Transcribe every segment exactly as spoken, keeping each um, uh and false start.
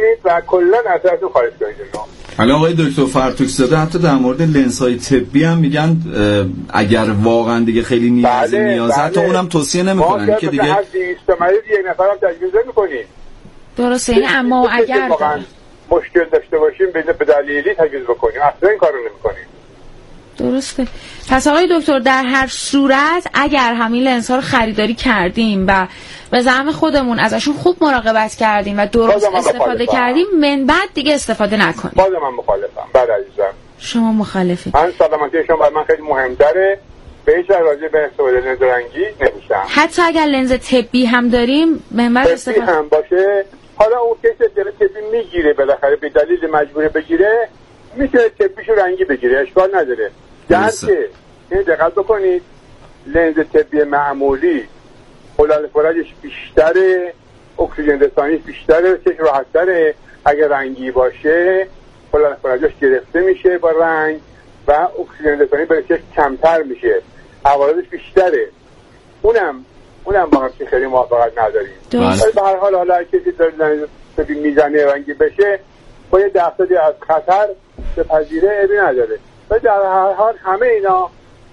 کنید و کلا اثراتون خارج کنید. حالا آقای دکتر فرتوک‌زاده حتی در مورد لنزهای طبی هم میگن اگر واقعا دیگه خیلی نیازی بله، نیازه بله. حتی اونم توصیه نمیکنن که دیگه هر دویست مریض یک نفر هم تجویز نمی‌کنید. درسته، این اما اگر مشکل داشته باشیم به دلیلی تجویز بکنیم، اصلا این کارو نمی‌کنیم. درسته. پس آقای دکتر در هر صورت اگر همین لنزها رو خریداری کردیم و به زعم خودمون ازشون خوب مراقبت کردیم و درست استفاده کردیم، من بعد دیگه استفاده نکنیم. باز من مخالفم. بعد عزیزم شما مخالفید؟ من سلامتی شما برای من خیلی مهم‌تره. به هیچ راضی به استفاده لنز رنگی نمیشم. حتی اگر لنز طبی هم داریم من بعد استفاده هم باشه، حالا اون کسی که طبی میگیره بالاخره به دلیل مجبوره بگیره، میتونه طبیشو رنگی بگیره، اشکال نداره. درسته این دقت بکنید، لنز طبی معمولی خلال فرجش بیشتره، اکسیژن رسانیش بیشتره، چشم راحت‌تره. اگر رنگی باشه خلال فرجش گرفته میشه با رنگ و اکسیژن رسانی برای چشم کمتر میشه، عوارضش بیشتره. اونم اونم با هم خیلی موافقت نداریم. ولی به هر حال حالا کسی داره لنز طبی میزنه رنگی بشه با یه درصدی از خطر بپذیره، عیبی نداره. و در هر حال همه اینا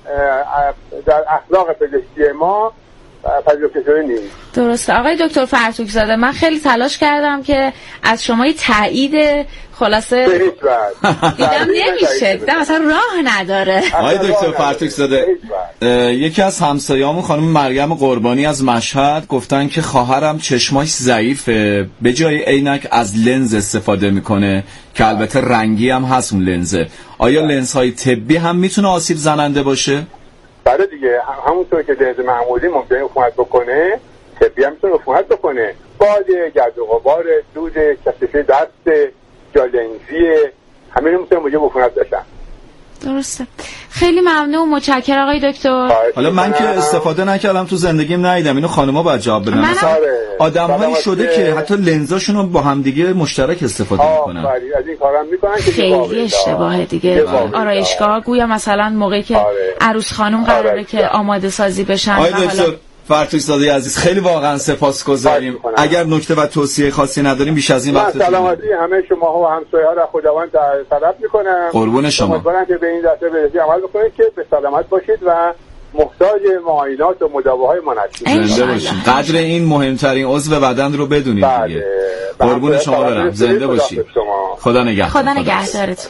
در اخلاق پزشکی ما پذیرفته شده نیست. درسته. آقای دکتر فرتوک‌زاده من خیلی تلاش کردم که از شما تایید خلاصه دیدم نمیشه، دیدم اصلا راه نداره. آقای دکتر فرتوک‌زاده یکی از همسایه‌هامون خانم مریم قربانی از مشهد گفتن که خواهرم چشماش ضعیفه، به جای عینک از لنز استفاده میکنه که البته رنگی هم هست اون لنزه. آیا لنزهای طبی هم میتونه آسیب زننده باشه؟ بله دیگه، همونطور که لنز معمولی ممکنه عفونت بکنه، طبی هم میتونه عفونت بکنه. باد، گرد و غبار، دود، کثیف دست، جالنزی، همه اینا میتونه موجب عفونت بشن. درسته. خیلی ممنون و متشکرم آقای دکتر. حالا من که استفاده نکردم تو زندگیم ندیدم، اینو خانم‌ها باید جواب بدن. مثلا آدم‌هایی شده که حتی لنزاشون رو با هم دیگه مشترک استفاده میکنن. آره، از این کارام میکنن که خیلی اشتباهه دیگه. آرایشگاه گویا مثلا موقعی که عروس خانم قراره که آماده سازی بشن. آقای دکتر فرتوک‌زاده عزیز خیلی واقعا سپاسگزاریم. اگر نکته و توصیه خاصی نداریم بیش از این وقت سلامتی همه شما و همسایه‌ها را خداوند طلب می‌کنم. قربون شما. امیدوارم که به این دسته برسید عمل بکنید که به سلامت باشید و محتاج معاینات و مداواهای ما نشید. زنده باشید. قدر این مهمترین عضو بدن رو بدونید دیگه. قربون شما برم. زنده باشید. خدا نگهدار. خدا نگهدارت.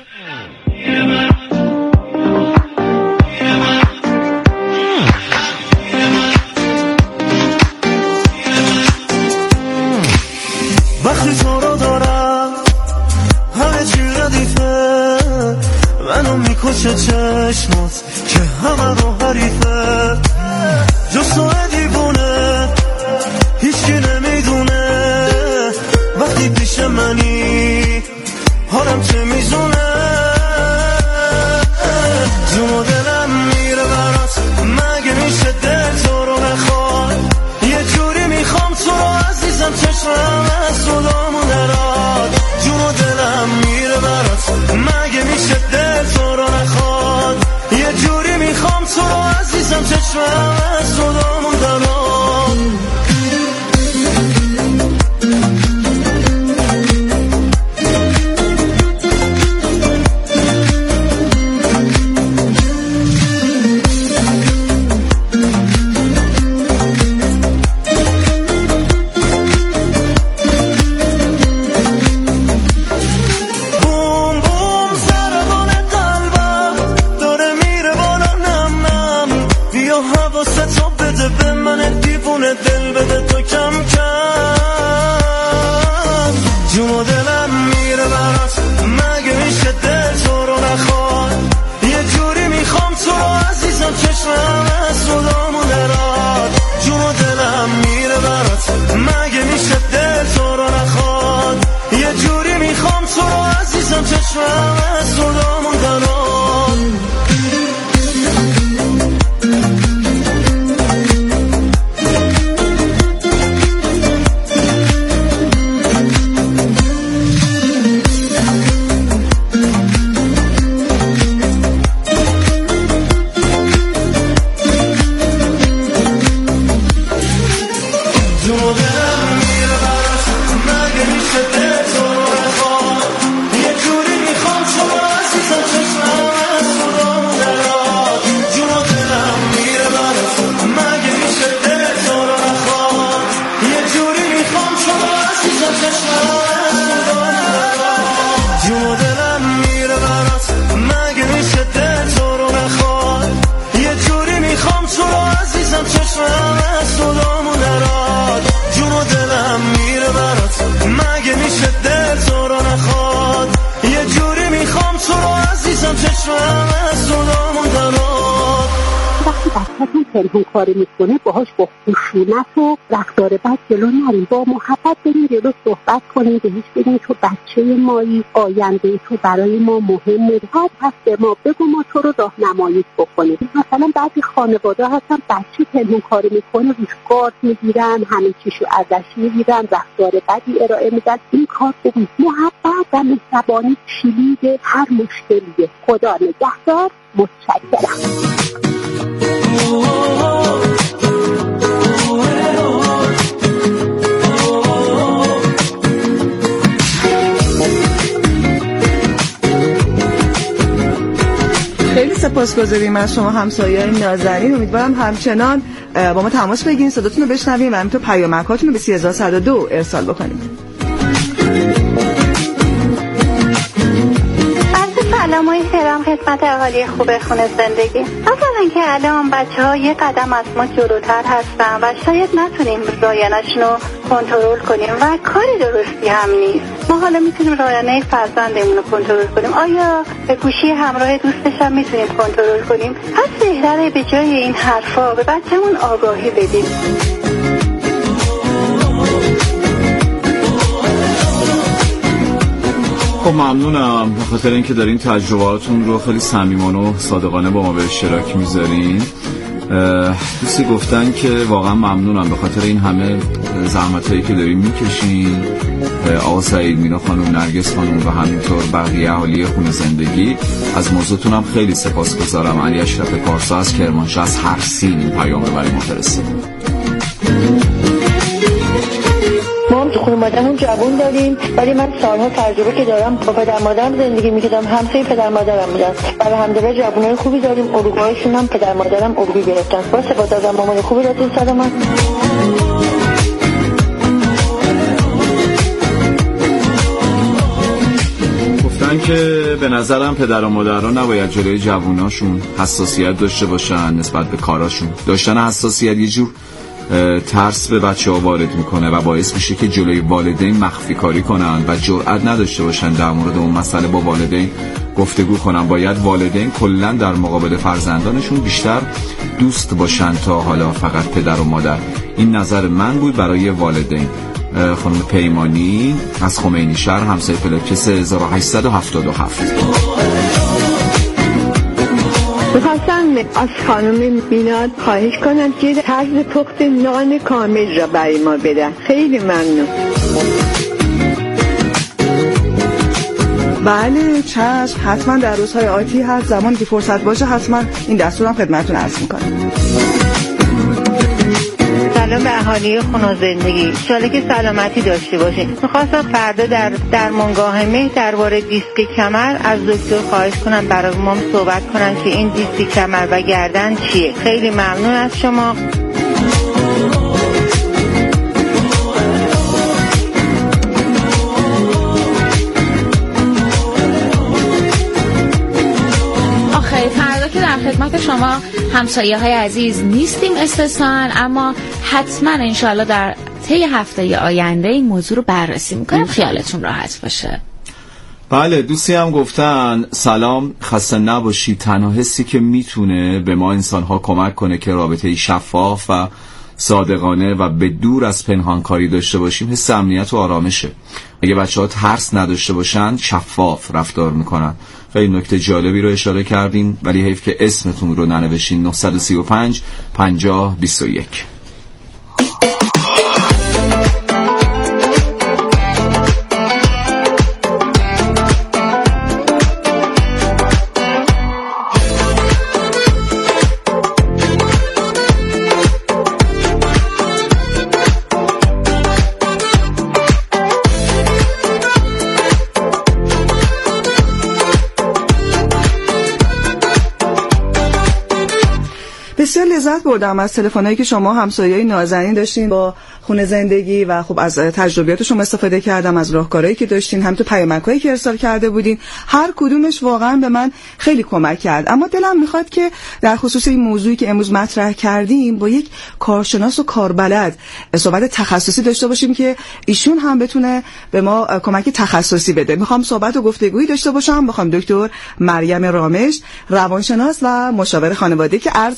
وقتی تو رو دارم همه چی ردیفه، منو میکشه چشمات که همه رو حریفه، جز تو دیوونه هیچکی نمیدونه، وقتی پیش منی حالم چه میزونه، جون و دلم میره برات، مگه میشه دل تو رو بخواد، یه جوری میخوام تو رو عزیزم چشمم از صدامون دراد، جون و دلم میره برات، مگه میشه دل تو رو نخواد، یه جوری میخوام تو رو عزیزم چشمم از صدامون دراد. دل بده تو کم کم، جون و دلم میره برات، مگه میشه دل تو رو نخواد، یه جوری میخوام تو رو عزیزم چشمم از صدامون دراد، جون و دلم میره برات، مگه میشه دل تو رو نخواد، یه جوری میخوام تو رو عزیزم چشمم از صدامون دراد. Mother, I'm here about us. I'm not gonna shut that door. بچه‌تون پنهون کاری میکنه باهاش با خشونت و رفتار بد جلو نریم، با محبت بریم جلو، صحبت کنیم، بهش بگیم تو بچه مایی، آینده تو برای ما مهمه، هر هست به ما بگو ما تو رو راهنمایی بکنیم. مثلا بعضی خانواده هستن بچه پنهون کاری میکنه روش گارد میگیرن، همه چیشو ازش میگیرن، رفتار بدی ارائه میدن. این کار خوبی، محبت و مهربانی کلید هر مشکلیه. خدا نگهدار. متشکرم. خیلی سپاسگزاریم از شما همسایه‌های نازنین. امیدوارم همچنان با ما تماس بگیرین، صداتون رو بشنویم و همینطور پیامک‌هاتون رو به سه هزار و صد و دو ارسال بکنید. سلام و احترام خدمت اهالی خوب خونه زندگی. اولا که الان بچه‌ها یه قدم از ما جلوتر هستن و شاید نتونیم رایانه‌شون رو کنترل کنیم و کاری درستی هم نیست. ما حالا میتونیم رایانه فرزندمون رو کنترل کنیم. آیا به گوشی همراه دوستش هم میتونیم کنترل کنیم؟ پس بهتره به جای این حرفا به بچه‌مون آگاهی بدیم. خب ممنونم به خاطر اینکه دارین تجربهاتون رو خیلی صمیمانه و صادقانه با ما به اشتراک میذارین. دوستی گفتن که واقعا ممنونم به خاطر این همه زحمتایی که دارین میکشین. آقا سعید، مینا خانم، نرگس خانم و همینطور بقیه اهالی خونه زندگی، از موضوعتون هم خیلی سپاسگزارم. علی اشرف پارسا از کرمانشاه از هر سین این پیام برای ما فرستاد. ما هم تو خانواده‌مون جوان داریم، ولی من سالها تجربه که دارم با پدر مادرم زندگی می‌کردم، همسایه پدر مادرم بودن. برای همدیگه جوانای خوبی داریم. اروپاییشون هم پدر مادرم اروپایی گرفتن. با سپاس از مامان خوبی راتون سلامت. گفتن که به نظرم پدر و مادرها نباید جلوی جووناشون حساسیت داشته باشن نسبت به کاراشون. داشتن حساسیت یه جور ترس به بچه ها وارد میکنه و باعث میشه که جلوی والدین مخفی کاری کنن و جرئت نداشته باشن در مورد اون مسئله با والدین گفتگو کنن. باید والدین کلا در مقابل فرزندانشون بیشتر دوست باشن تا حالا فقط پدر و مادر. این نظر من بود برای والدین. خانم پیمانی از خمینی شهر، همسایه پلاک سه هزار و هشتصد و هفتاد و هفت. میخواستم از خانم مینا خواهش کنم که طرز پخت نان کامل را برای ما بدن. خیلی ممنون. بله چشم، حتما در روزهای آتی هست، زمانی که فرصت باشه حتما این دستورم خدمتتون عرض میکنم. سلام به اهالی خونه زندگی، انشالله که سلامتی داشته باشین. میخواستم فردا در درمانگاه مهر درباره دیسک کمر از دکتر خواهش کنم برای ما صحبت کنن که این دیسک کمر و گردن چیه. خیلی ممنون از شما. خدمت شما همسایه های عزیز نیستیم استثناً، اما حتما انشاءالله در طی هفته آینده این موضوع رو بررسی میکنیم، خیالتون راحت باشه. بله دوستی هم گفتن سلام، خسته نباشید. تنها حسی که میتونه به ما انسان ها کمک کنه که رابطه شفاف و صادقانه و به دور از پنهانکاری داشته باشیم حس امنیت و آرامشه. اگه بچه ها ترس نداشته باشن شفاف رفتار میکنن. خیلی نکته جالبی رو اشاره کردین، ولی حیف که اسمتون رو ننوشین. نه سه پنج پنجاه بیست و یک. بسیار لذت بردم از تلفن‌هایی که شما همسایه‌های نازنین داشتین با خونه زندگی و خب از تجربیات شما استفاده کردم، از راهکارهایی که داشتین، همینطور پیامک‌هایی که ارسال کرده بودین. هر کدومش واقعا به من خیلی کمک کرد. اما دلم میخواد که در خصوص این موضوعی که امروز مطرح کردیم با یک کارشناس و کاربلد صحبت تخصصی داشته باشیم که ایشون هم بتونه به ما کمک تخصصی بده. میخوام صحبت و گفتگویی داشته باشم با خانم دکتر مریم رامش، روانشناس و مشاور خانواده، که عرض سلام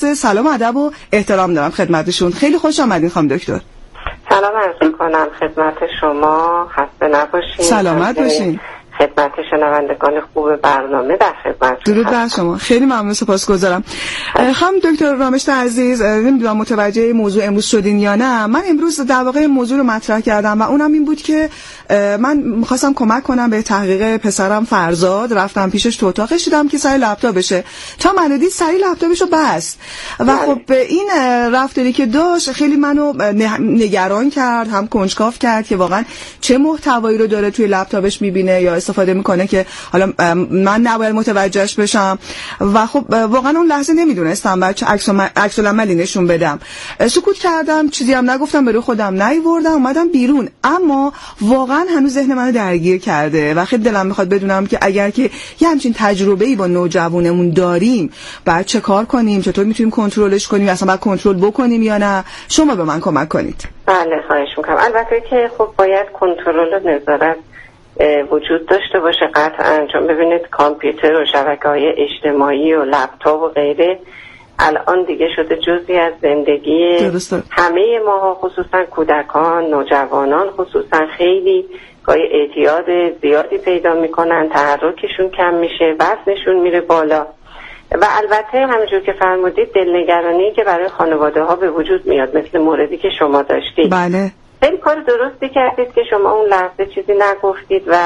ادب و احترام دارم خدمتشون. خیلی خوش آمدین خانم دکتر. سلام عرض می‌کنم خدمت شما، خسته نباشین. سلامت باشین. خدمت شنوندگان خوب برنامه در خدمت. درود بر شما. خیلی ممنون، سپاسگزارم. خانم دکتر رامشت عزیز، نمیدونم متوجه موضوع امروز شدین یا نه. من امروز در واقع موضوع رو مطرح کردم و اونم این بود که من می‌خواستم کمک کنم به تحقیق پسرم فرزاد. رفتم پیشش تو اتاقش، دیدم که سری لپتاپشه. تا من دید سری لپتاپشو بست و خب این رفتاری که داشت خیلی منو نگران کرد، هم کنجکاو کرد که واقعا چه محتوایی رو داره توی لپتاپش می‌بینه یا استفاده میکنه که حالا من نباید متوجهش بشم. و خب واقعا اون لحظه نمیدونستم بچه عکس العملی نشون بدم. سکوت کردم، چیزی هم نگفتم، به روی خودم نیوردم، اومدم بیرون. اما واقعا هنوز ذهن منو درگیر کرده و خیلی دلم میخواد بدونم که اگر که یه همچین تجربه‌ای با نوجوانمون داریم بعد چه کار کنیم، چطور میتونیم کنترلش کنیم، اصلا باید کنترل بکنیم یا نه. شما به من کمک کنید. بله خواهش میکنم. البته که خب باید کنترل و نظارت وجود داشته باشه قطعا، چون ببینید کامپیوتر و شبکه‌های اجتماعی و لپتاپ و غیره الان دیگه شده جزئی از زندگی درسته. همه ما، خصوصا کودکان، نوجوانان خصوصا خیلی گاهی اعتیاد زیادی پیدا میکنن، تحرکشون کم میشه، وزنشون میره بالا و البته همونجور که فرمودید دلنگرانی که برای خانواده ها به وجود میاد، مثل موردی که شما داشتید. بله. خیلی کار درستی کردید که شما اون لحظه چیزی نگفتید و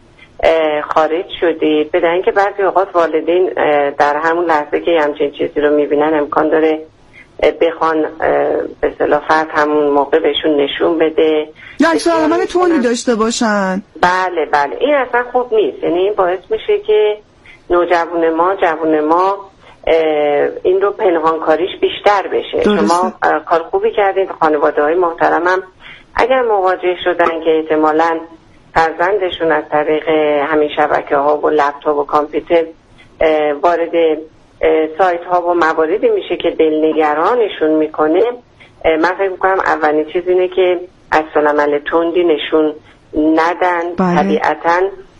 خارج شدید، بدن اینکه بعضی اوقات والدین در همون لحظه که همچین چیزی رو میبینن امکان داره بخوان به اصطلاح فرد همون موقع بهشون نشون بده یا عکس العمل تونی داشته باشن. بله بله این اصلا خوب نیست. یعنی این باعث میشه که نوجوان ما جوان ما این رو پنهانکاریش بیشتر بشه. درسته. شما کار خوبی کردید. خانواده های محترمم اگر مواجه شدن که احتمالاً فرزندشون از طریق همین شبکه ها و لپتاپ و کامپیوتر وارد سایت ها و مواردی میشه که دلنگرانشون میکنه، من فکر میکنم اولین چیز اینه که عکس العمل تندی نشون ندن. بله. طبیعتاً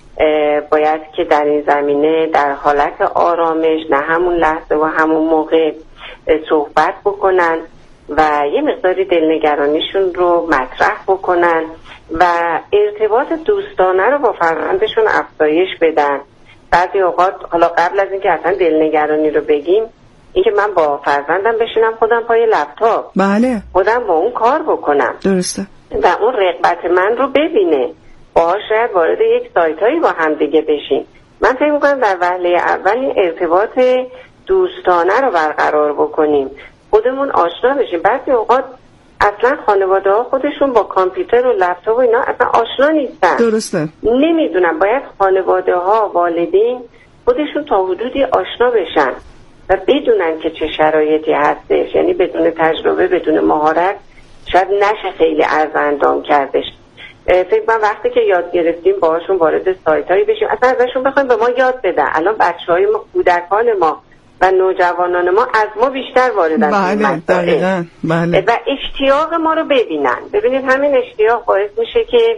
باید که در این زمینه در حالت آرامش، نه همون لحظه و همون موقع صحبت بکنن و یه مقداری دلنگرانیشون رو مطرح بکنن و ارتباط دوستانه رو با فرزندشون افزایش بدن. بعضی اوقات حالا قبل از اینکه اصلا دلنگرانی رو بگیم، اینکه من با فرزندم بشینم خودم پای لپتاپ، بله، خودم با اون کار بکنم، درسته، و اون رغبت من رو ببینه، باهاش شاید وارد یک سایتایی با هم دیگه بشیم. من فکر می‌کنم در وهله اول این ارتباط دوستانه رو برقرار بکنیم، خودمون آشنا بشیم. بعضی اوقات اصلا خانواده ها خودشون با کامپیوتر و لپتاپ و اینا اصلا آشنا نیستن، درسته، نمیدونن. باید خانواده ها، والدین خودشون تا حدودی آشنا بشن و بدونن که چه شرایطی هستش. یعنی بدون تجربه، بدون مهارت شاید نشه خیلی عرض اندام کردش. فکر من وقتی که یاد گرفتیم باهاشون وارد سایت هایی بشیم، اصلا ازشون بخوایم به ما یاد بدن. الان بچه های ما، کودکان ما و نوجوانان ما از ما بیشتر واردن. بله دقیقاً، بله. و اشتیاق ما رو ببینن. ببینید همین اشتیاق باعث میشه که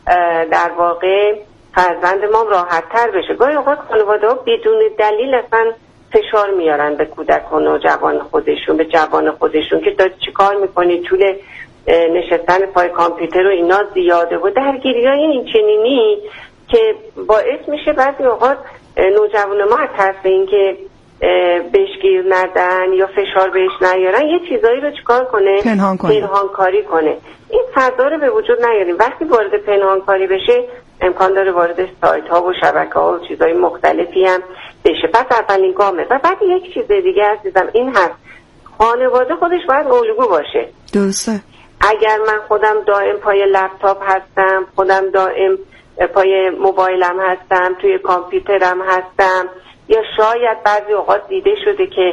در واقع فرزند ما راحت تر بشه. گاهی اوقات خانواده ها بدون دلیل اصلا فشار میارن به کودک و نوجوان خودشون، به جوان خودشون که داری چی کار میکنی، طول نشستن پای کامپیوتر و اینا زیاده و درگیری های این چنینی که باعث میشه بعضی اوقات نوجوان ما از ترس اینکه بهش گیر ندن یا فشار بهش نیارن یه چیزایی رو چیکار کنه؟ پنهان کنه، پنهان کاری کنه. این فضا رو به وجود نیاریم. وقتی وارد پنهان کاری بشه امکان داره وارد سایت ها و شبکه ها و چیزهای مختلفی هم بشه. پس اولین گامه. و بعد یک چیز دیگه عزیزم این هست، خانواده خودش باید الگو باشه. درسته. اگر من خودم دائم پای لپتاپ هستم، خودم دائم پای موبایلم هستم، توی کامپیوترم هستم، یا شاید بعضی اوقات دیده شده که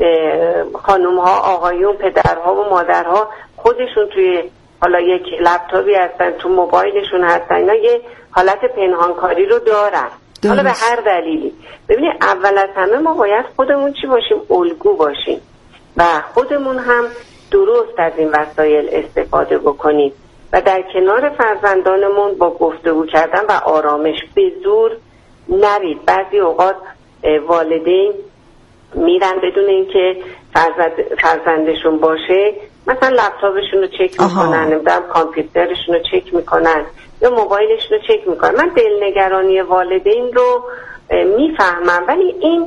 خانم ها، آقایون، پدرها و مادرها خودشون توی حالا یک لپتاپی هستن، تو موبایلشون هستن، اینا یه حالت پنهانکاری رو دارن. درست. حالا به هر دلیلی. ببینید اول از همه ما باید خودمون چی باشیم؟ الگو باشیم و خودمون هم درست از این وسایل استفاده بکنیم و در کنار فرزندانمون با گفتگو کردن و آرامش، به زور نرید. بعضی اوقات والدین میرن بدون اینکه فرزند فرزندشون باشه، مثلا لپتاپشون رو چک میکنن، نمیدونم کامپیوترشون رو چک میکنن یا موبایلشون رو چک میکنن. من دلنگرانی والدین رو میفهمم، ولی این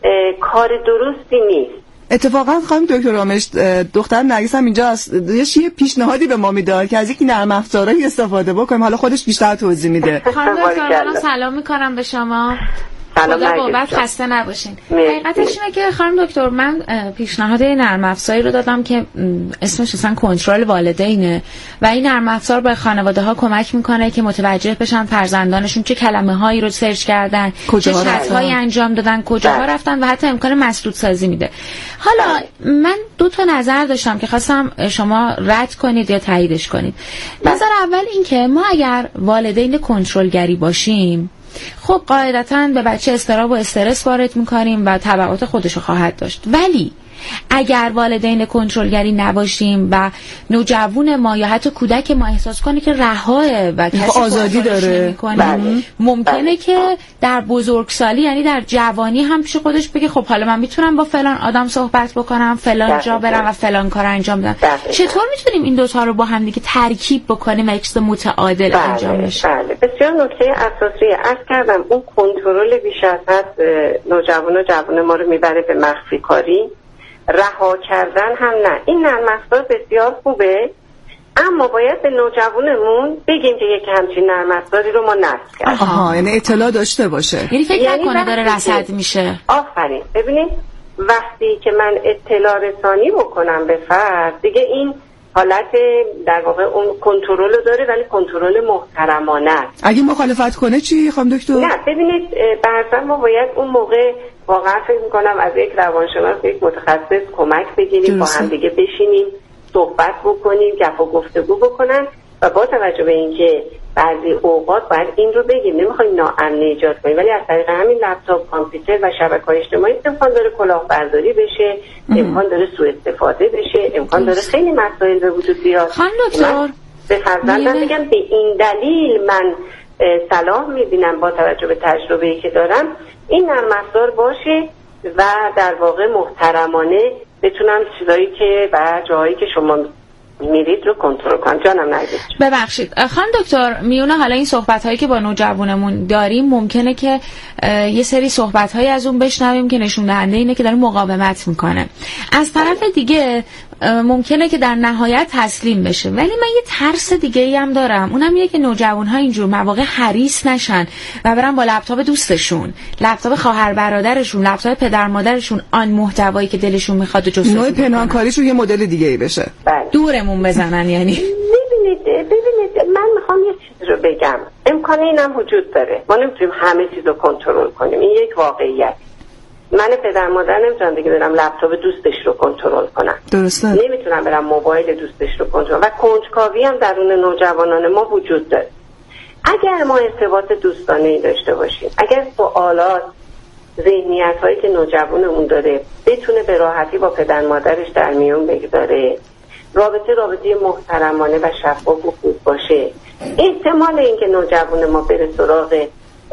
کار درستی نیست. اتفاقا خانم دکتر رامش، دختر نرگس هم اینجا یه پیشنهادی به ما میداد که از یک نرم افزارهایی استفاده بکنیم، حالا خودش بیشتر توضیح میده. خانم دکتر من سلام میکنم به شما. خدا بابت خسته نباشین. حقیقتش اینه که خانم دکتر من پیشنهاد نرم افزاری رو دادم که اسمش اصلا کنترل والدینه و این نرم افزار به خانواده ها کمک میکنه که متوجه بشن فرزندانشون چه کلمه هایی رو سرچ کردن، چه چت‌هایی انجام دادن، کجاها رفتن و حتی امکان مسدود سازی میده. حالا من دو تا نظر داشتم که خواستم شما رد کنید یا تاییدش کنید. نظر اول این که ما اگر والدین کنترلگری باشیم، خب قاعدتاً به بچه اضطراب و استرس وارد میکنیم و تبعات خودشو خواهد داشت. ولی اگر والدین کنترلگری نباشیم و نوجوان ما یا حتی کودک ما احساس کنه که رهاه و کسی آزادی داره، ممکنه بله. که در بزرگسالی یعنی در جوانی هم پیش خودش بگه خب حالا من میتونم با فلان آدم صحبت بکنم، فلان جا برم و فلان کار انجام بدم. چطور میتونیم این دوتا رو با هم دیگه ترکیب بکنیم و یک چیز متعادل بله. انجام بشه؟ بله بسیار نکته اساسی. عرض کردم اون کنترل بیش از حد نوجوان و جوان ما رو میبره به مخفی کاری، رها کردن هم نه. این نرم افزار بسیار خوبه، اما باید به نوجوانمون بگیم که یک همچین نرم افزاری رو ما نصب کردیم. آها، یعنی اطلاع داشته باشه، یعنی فکر یعنی نکنه داره رصد میشه. آفرین. ببینید وقتی که من اطلاع رسانی بکنم به فرد، دیگه این حالت در واقع اون کنترل رو داره، ولی کنترل محترمانه است. اگه مخالفت کنه چی خانم دکتر؟ نه ببینید بعضا ما باید اون موقع واقعا فکر میکنم از یک روانشناس، یک متخصص کمک بگیریم، با هم دیگه بشینیم صحبت بکنیم، گپ و گفتگو بکنن و با توجه به اینکه بعضی اوقات باید این رو بگیم، نمیخوایم ناامنی ایجاد کنیم، ولی از طریق همین لپتاپ، کامپیوتر و شبکه‌های اجتماعی امکان داره کلاهبرداری بشه، امکان داره سوء استفاده بشه، امکان داره خیلی مسائل به وجود بیاد. خانم دکتر به فرزندم میگم به این دلیل من صلاح میبینم با توجه به تجربه‌ای که دارم این نرم افزار باشه و در واقع محترمانه بتونم چیزایی که و جاهایی که شما میرید رو کنترل کنم. جانم نگید. ببخشید خانم دکتر، میونه حالا این صحبت هایی که با نوجوانمون داریم ممکنه که یه سری صحبت هایی از اون بشنویم که نشون دهنده اینه که داره مقاومت میکنه، از طرف دیگه ممکنه که در نهایت تسلیم بشه. ولی من یه ترس دیگه ای هم دارم، اونم اینه که نوجوان‌ها اینجور مواقع حریص نشن و برن با لپتاپ دوستشون، لپتاپ خواهر برادرشون، لپتاپ پدر مادرشون آن محتوایی که دلشون میخواد جستجو نوع پنهانکاریشون یه مدل دیگه ای بشه، دورمون بزنن. یعنی ببینید ببینید من میخوام یه چیز رو بگم، امکان اینم وجود داره، ما نمیتونیم همه چیز رو کنترل کنیم، این یک واقعیت. من پدر مادر نمیتونم دیگه برم لپتاپ دوستش رو کنترل کنم، درسته، نمیتونم برم موبایل دوستش رو کنترل و کنجکاوی هم درون نوجوانان ما وجود داره. اگر ما ارتباط دوستانه‌ای داشته باشیم، اگر سوالات ذهنیت هایی که نوجوانمون داره بتونه به راحتی با پدر مادرش در میون بگذاره، رابطه رابطه محترمانه و شفاف و خوب باشه، احتمال اینکه نوجوان ما بره سراغ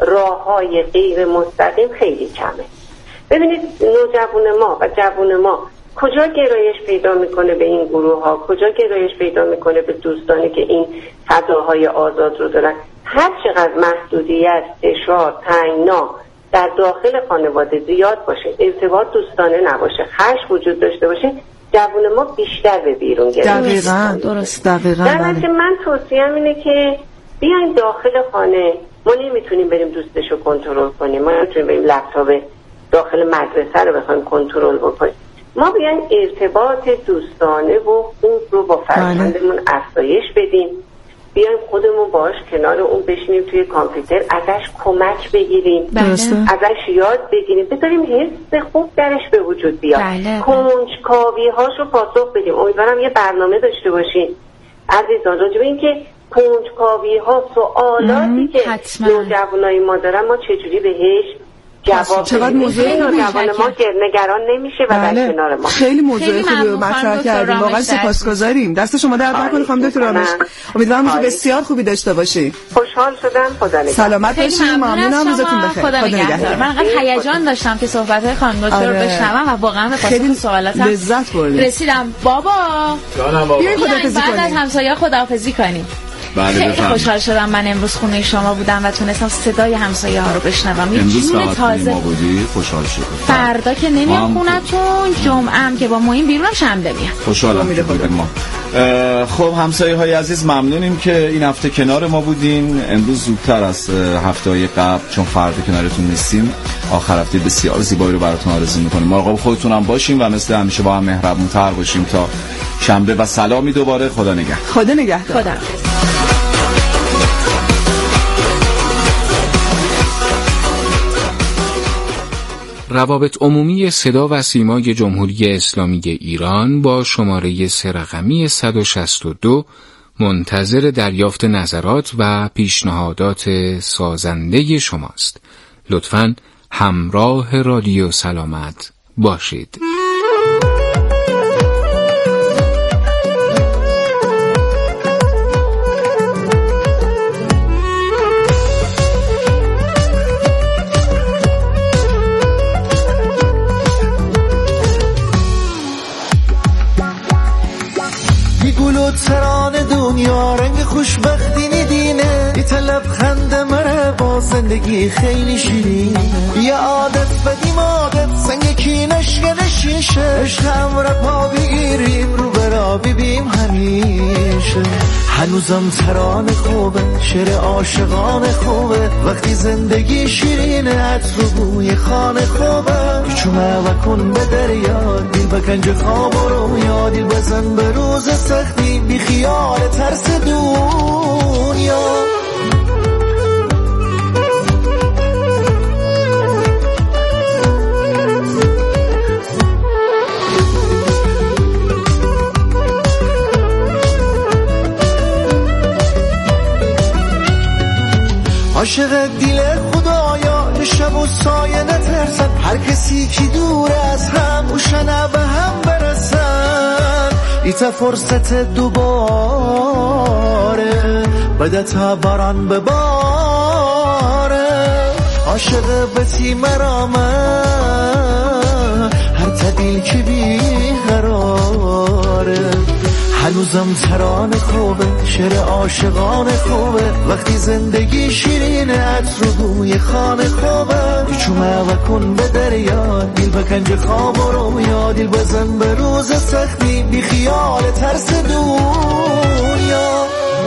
راههای غیر مستقیم خیلی کمه. ببینید نوجوان ما و جوان ما کجا گرایش پیدا میکنه به این گروه ها، کجا گرایش پیدا میکنه به دوستانی که این فضاهای آزاد رو دارن. هر چقدر محدودیت، فشار، تنگنا در داخل خانواده زیاد باشه، ارتباط دوستانه نباشه، خشم وجود داشته باشه، جوان ما بیشتر به بیرون گرایش. دقیقاً درست. دقیقاً در نتیجه من توصیه‌ام اینه که بیاین داخل خانه. ما نمیتونیم بریم دوستشو کنترل کنیم، ما نمیتونیم بریم لپتاپ داخل مدرسه رو بخوایم کنترل بکنیم. ما بیاین ارتباط دوستانه و خوب رو با فرزندمون افزایش بدیم، بیایم خودمون باش کنار اون بشینیم توی کامپیوتر، ازش کمک بگیریم، درسته. ازش یاد بگیریم، بذاریم حس خوب درش به وجود بیاد، کنجکاوی هاشو پاسخ بدیم. امیدوارم یه برنامه داشته باشین عزیزان راجع به این که کنجکاوی ها، سوالاتی که نوجوانای ما دارن ما چجوری بهش جواب چقدر موضوع نوجوان ما نگران نمیشه و بله. در کنار ما. خیلی موضوع خوبی رو مطرح کردیم، واقعا سپاسگزاریم. دست شما درد نکنه خانم دکتر رامش. امیدوارم روز بسیار خوبی داشته باشی. خوشحال شدم. خدا نگهدار. سلامت باشید. ممنونم. روزتون بخیر. خدا نگهدار. من انقدر هیجان داشتم که صحبت‌های خانم دکتر رو بشنوم و واقعا به پاسخ سوالاتم لذت بردم. رسیدم. بابا جانم بابا. بعد از همسایه‌ها خداحافظی کنیم. خیلی خوشحال شدم من امروز خونه شما بودم و تونستم صدای همسایه ها رو بشنوم. یه جون تازه بودی. خوشحال شدم. فردا که نمیام خونتون، جمعه هم که با موین بیرونم شنبه میام. خوشحالم ما. خب همسایه های عزیز ممنونیم که این هفته کنار ما بودین. امروز زودتر از هفته های قبل چون فردا کنارتون نیستیم. آخر هفته بسیار زیبایی رو براتون آرزو می‌کنیم. مراقب خودتون هم باشین و مثل همیشه با هم مهربون‌تر باشیم تا شنبه و سلامی دوباره. خدا نگهدار. خدا نگهدار. خدا. روابط عمومی صدا و سیمای جمهوری اسلامی ایران با شماره سه رقمی صد و شصت و دو منتظر دریافت نظرات و پیشنهادات سازنده شماست. لطفاً همراه رادیو سلامت باشید. تران دنیا رنگ خوشبختی ندینه، یه لبخند مره با زندگی خیلی شیرین، یه عادت بدیم عادت سنگ کینش گلشیشه، عشق هم را پا بگیریم رو برا ببیم همیشه. هنوزم تران خوبه، شعر عاشقان خوبه، وقتی زندگی شیرینه عطر و بوی خانه خوبه. چومه و کن به دریا دیل بکنج خواب رو یا دیل بزن به روز سختی بی خیال ترس دنیا. عاشق دیل خدایا شب و سایه نترسن، هر کسی که دور از هم اوشنه به هم برسن. ایتا فرصت دوباره بده تا باران بباره، عاشق بسی مرامه هر تدیل که بیقراره. هنوزم ترانه خوبه، شعر عاشقان خوبه، وقتی زندگی شیرینه عطر و بوی خانه خوبه. چومه و کن به دریا دیل بکنج خواب رو یا دیل بزن به روز سختی بی خیال ترس دنیا.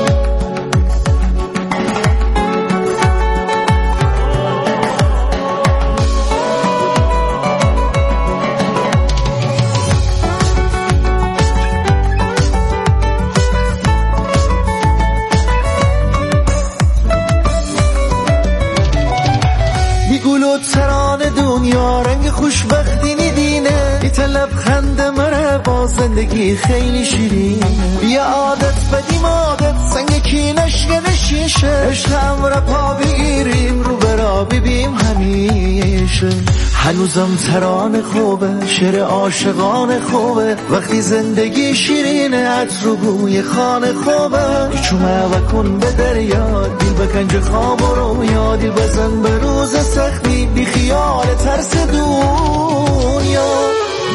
ترانه دنیا رنگ خوشبختی ندینه، یه لبخند مره با زندگی خیلی شیرین، یه عادت بدیم عادت سنگ کینش گلشیشه، عشق هم را پا بگیریم رو برا ببیم همیشه. هنوزم ترانه خوبه، شعر عاشقان خوبه، وقتی زندگی شیرینه عطر و بوی خانه خوبه. چومه و کن به دریا دیل بکنج خواب رو یا دیل بزن به روز سختی بی خیال ترس دنیا.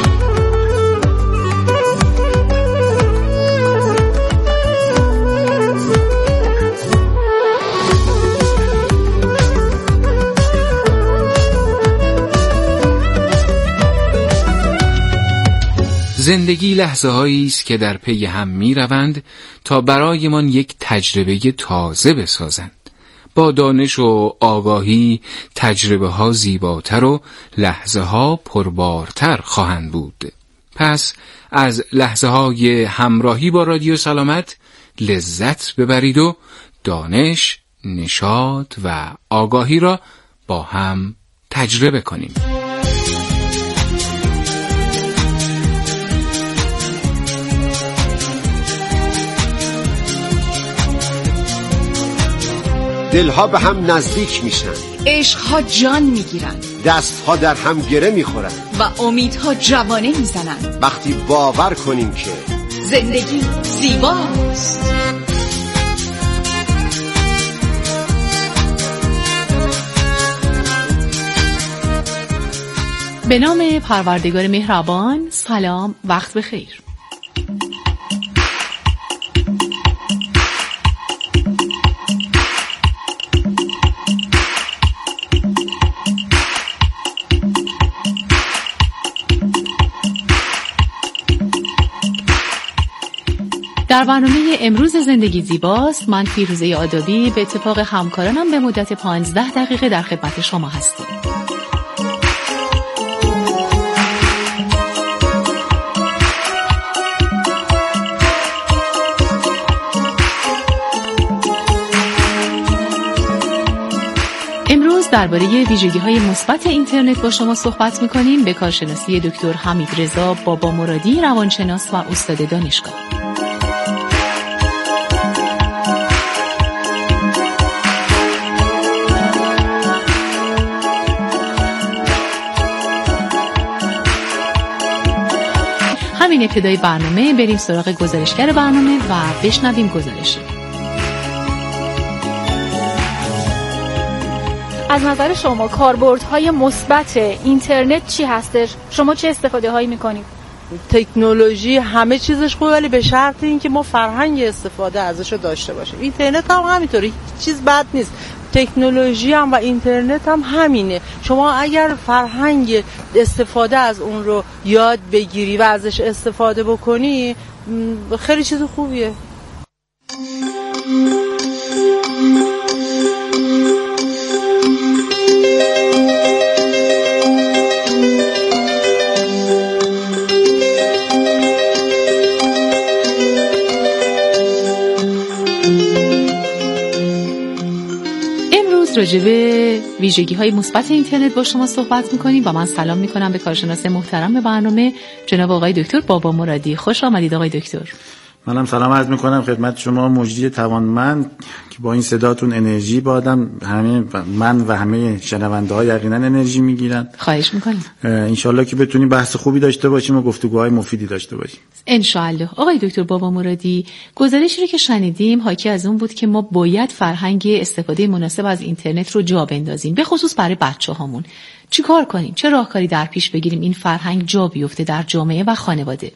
زندگی لحظه هایی است که در پی هم می روند تا برایمان یک تجربه تازه بسازند. با دانش و آگاهی تجربه ها زیباتر و لحظه ها پربارتر خواهند بود. پس از لحظه های همراهی با رادیو سلامت لذت ببرید و دانش، نشاط و آگاهی را با هم تجربه کنیم. دلها به هم نزدیک میشن، عشقها جان میگیرن، دستها در هم گره میخورن و امیدها جوانه میزنن. وقتی باور کنیم که زندگی زیباست. به نام پروردگار مهربان. سلام، وقت بخیر. در برنامه امروز زندگی زیباست من فیروزه آدابی به اتفاق همکارانم به مدت پانزده دقیقه در خدمت شما هستیم. امروز درباره ویژگی‌های مثبت اینترنت با شما صحبت می‌کنیم به کارشناسی دکتر حمید رضا بابا مرادی، روانشناس و استاد دانشگاه. همین ابتدای برنامه بریم سراغ گزارشگر برنامه و بشنویم گزارش. از نظر شما کاربردهای مثبت اینترنت چی هستش؟ شما چه استفاده هایی میکنید؟ تکنولوژی همه چیزش خوبه، ولی به شرط اینکه ما فرهنگ استفاده ازش رو داشته باشیم. اینترنت هم همینطوری، چیز بد نیست. تکنولوژی هم و اینترنت هم همینه. شما اگر فرهنگ استفاده از اون رو یاد بگیری و ازش استفاده بکنی خیلی چیز خوبیه. راجع به ویژگی‌های مثبت اینترنت با شما صحبت می‌کنیم و من سلام می‌کنم به کارشناس محترم برنامه جناب آقای دکتر بابا مرادی. خوش آمدید آقای دکتر. منم سلام عرض می‌کنم خدمت شما مجری توانمند که با این صداتون انرژی با آدم، همه من و همه شنونده‌ها یقینا انرژی می‌گیرن. خواهش می‌کنم. ان شاءالله که بتونیم بحث خوبی داشته باشیم و گفتگوهای مفیدی داشته باشیم. ان شاءالله. آقای دکتر بابا مرادی، گزارشی رو که شنیدیم حاکی از اون بود که ما باید فرهنگ استفاده مناسب از اینترنت رو جا بندازیم، به خصوص برای بچه‌هامون. چیکار کنیم؟ چه راهکاری در پیش بگیریم این فرهنگ جا بیفته در جامعه و خانواده؟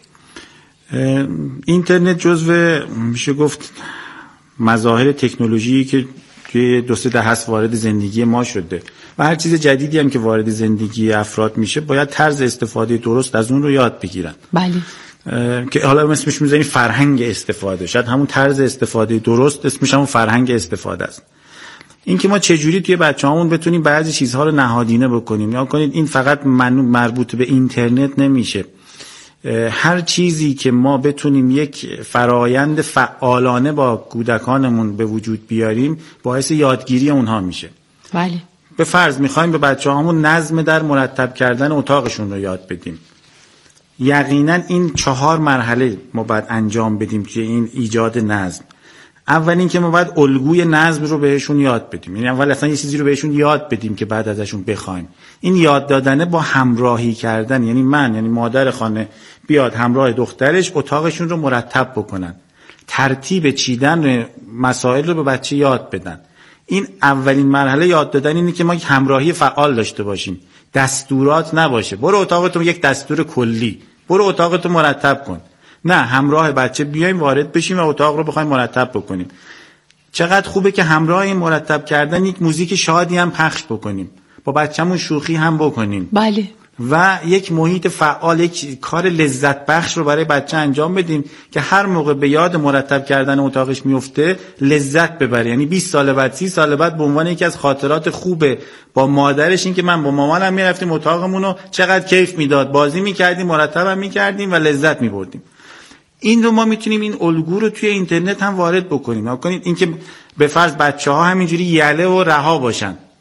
اینترنت جزو میشه گفت مظاهر تکنولوژی که توی دو سه دهه است وارد زندگی ما شده و هر چیز جدیدی هم که وارد زندگی افراد میشه باید طرز استفاده درست از اون رو یاد بگیرن. بله. که حالا اسمش میذاریم فرهنگ استفاده، شاید همون طرز استفاده درست اسمش همون فرهنگ استفاده است. این که ما چجوری توی بچه‌هامون بتونیم بعضی چیزها رو نهادینه بکنیم. یا کنید این فقط مربوط به اینترنت نمیشه. هر چیزی که ما بتونیم یک فرایند فعالانه با کودکانمون به وجود بیاریم باعث یادگیری اونها میشه. بله. به فرض میخوایم به بچه‌هامون نظم در مرتب کردن اتاقشون رو یاد بدیم. یقینا این چهار مرحله ما باید انجام بدیم توی این ایجاد نظم. اول این که ما باید الگوی نظم رو بهشون یاد بدیم، یعنی اول اصلا یه چیزی رو بهشون یاد بدیم که بعد ازشون بخوایم. این یاد دادنه با همراهی کردن، یعنی من یعنی مادر خانه بیاد همراه دخترش اتاقشون رو مرتب بکنن، ترتیب چیدن مسائل رو به بچه یاد بدن. این اولین مرحله یاد دادن اینه که ما یک همراهی فعال داشته باشیم، دستورات نباشه برو اتاقتو یک دستور کلی برو اتاقتو مرتب کن. نه، همراه بچه بیایم وارد بشیم و اتاق رو بخوایم مرتب بکنیم. چقدر خوبه که همراه این مرتب کردن یک موزیک شادی هم پخش بکنیم، با بچه‌مون شوخی هم بکنیم. بله. و یک محیط فعال، یک کار لذت بخش رو برای بچه انجام بدیم که هر موقع به یاد مرتب کردن اتاقش میفته لذت ببره. یعنی بیست سال بعد، سی سال بعد به عنوان یکی از خاطرات خوبه با مادرش این که من با مامانم میرفتیم اتاقمون رو چقدر کیف میداد، بازی میکردیم، مرتبم میکردیم و لذت میبردیم. این رو ما میتونیم این الگو رو توی اینترنت هم وارد بکنیم. نکنید اینکه به فرض بچه‌ها همینجوری یله و رها باشن،